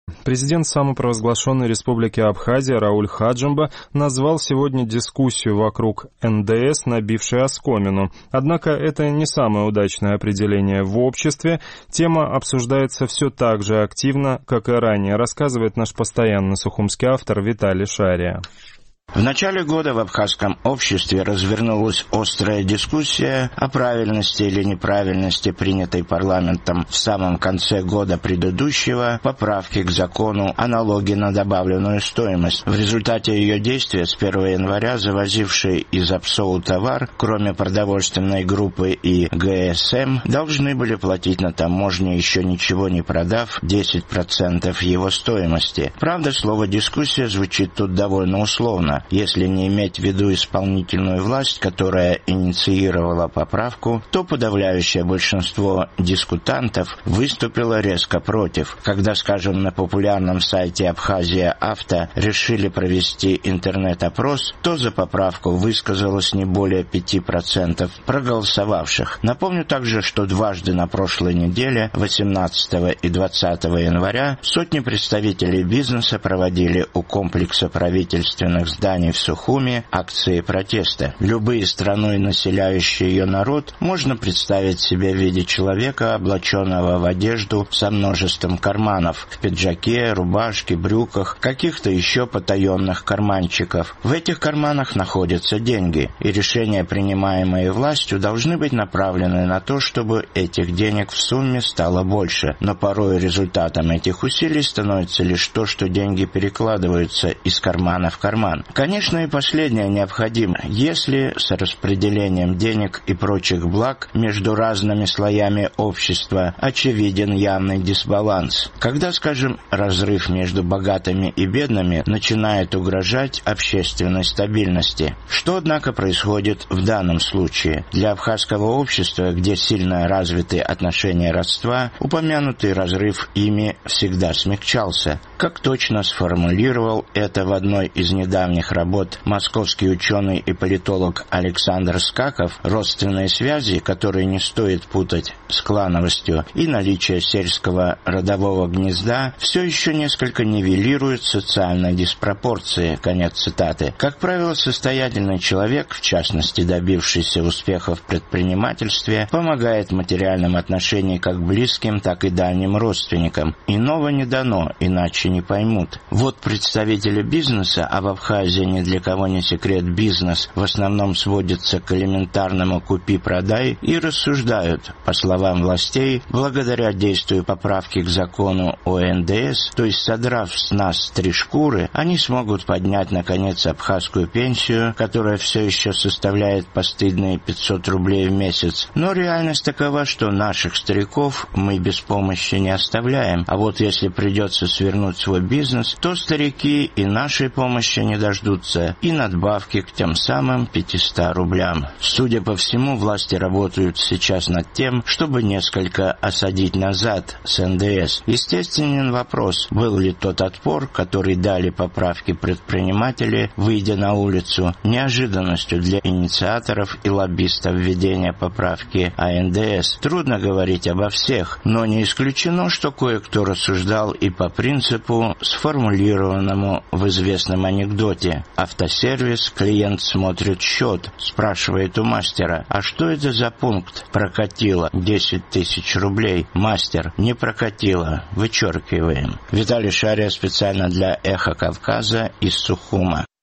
Президент самопровозглашенной Республики Абхазия Рауль Хаджимба назвал сегодня дискуссию вокруг НДС набившей оскомину. Однако это не самое удачное определение в обществе. Тема обсуждается все так же активно, как и ранее, рассказывает наш постоянный сухумский автор Виталий Шария. В начале года в абхазском обществе развернулась острая дискуссия о правильности или неправильности принятой парламентом в самом конце года предыдущего поправки к закону о налоге на добавленную стоимость. В результате ее действия с 1 января завозившие из Апсоу товар, кроме продовольственной группы и ГСМ, должны были платить на таможне, еще ничего не продав, 10% его стоимости. Правда, слово «дискуссия» звучит тут довольно условно. Если не иметь в виду исполнительную власть, которая инициировала поправку, то подавляющее большинство дискутантов выступило резко против. Когда, скажем, на популярном сайте Абхазия Авто решили провести интернет-опрос, то за поправку высказалось не более 5% проголосовавших. Напомню также, что дважды на прошлой неделе, 18 и 20 января, сотни представителей бизнеса проводили у комплекса правительственных зданий в Сухуми акции протеста. Любые страной населяющие ее народ можно представить себе в виде человека, облаченного в одежду со множеством карманов, в пиджаке, рубашке, брюках, каких-то еще потаенных карманчиков. В этих карманах находятся деньги, и решения, принимаемые властью, должны быть направлены на то, чтобы этих денег в сумме стало больше. Но порой результатом этих усилий становится лишь то, что деньги перекладываются из кармана в карман. Конечно, и последнее необходимо, если с распределением денег и прочих благ между разными слоями общества очевиден явный дисбаланс. Когда, скажем, разрыв между богатыми и бедными начинает угрожать общественной стабильности. Что, однако, происходит в данном случае? Для абхазского общества, где сильно развиты отношения родства, упомянутый разрыв ими всегда смягчался. Как точно сформулировал это в одной из недавних работ московский ученый и политолог Александр Скаков, родственные связи, которые не стоит путать с клановостью, и наличие сельского родового гнезда все еще несколько нивелируют социальные диспропорции. Конец цитаты. Как правило, состоятельный человек, в частности добившийся успехов в предпринимательстве, помогает в материальном отношении как близким, так и дальним родственникам. Иного не дано, иначе не поймут. Вот представители бизнеса, а в Абхазии ни для кого не секрет, бизнес в основном сводится к элементарному «купи-продай» и рассуждают, по словам властей, благодаря действию поправки к закону о НДС, то есть содрав с нас 3 шкуры, они смогут поднять, наконец, абхазскую пенсию, которая все еще составляет постыдные 500 рублей в месяц. Но реальность такова, что наших стариков мы без помощи не оставляем, а вот если придется свернуть свой бизнес, то старики и нашей помощи не дождутся, и надбавки к тем самым 500 рублям. Судя по всему, власти работают сейчас над тем, чтобы несколько осадить назад с НДС. Естественен вопрос, был ли тот отпор, который дали поправки предприниматели, выйдя на улицу, неожиданностью для инициаторов и лоббистов введения поправки о НДС. Трудно говорить обо всех, но не исключено, что кое-кто рассуждал и по принципу, сформулированному в известном анекдоте. Автосервис, клиент смотрит счет, спрашивает у мастера, а что это за пункт? Прокатило 10 000 рублей. Мастер, не прокатило, вычеркиваем. Виталий Шария специально для «Эхо Кавказа» из Сухума.